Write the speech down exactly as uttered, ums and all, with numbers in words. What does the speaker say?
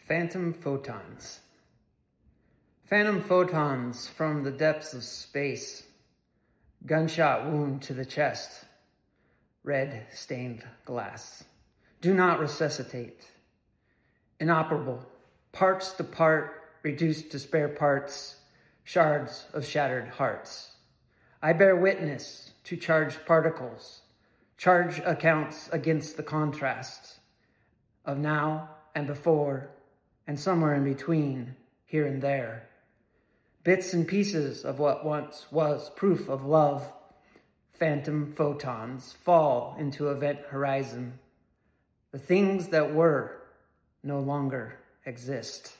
Phantom photons. Phantom photons from the depths of space. Gunshot wound to the chest. Red stained glass. Do not resuscitate. Inoperable. Parts to part, reduced to spare parts. Shards of shattered hearts. I bear witness to charged particles. Charge accounts against the contrasts of now and before, and somewhere in between, here and there. Bits and pieces of what once was proof of love. Phantom photons fall into event horizon. The things that were no longer exist.